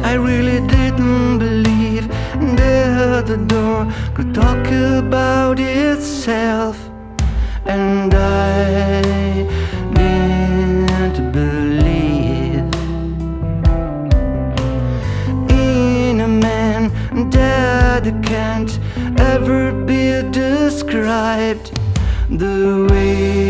I really didn't believe that the door could talk about itself, and I didn't believe in a man that can't ever be described the way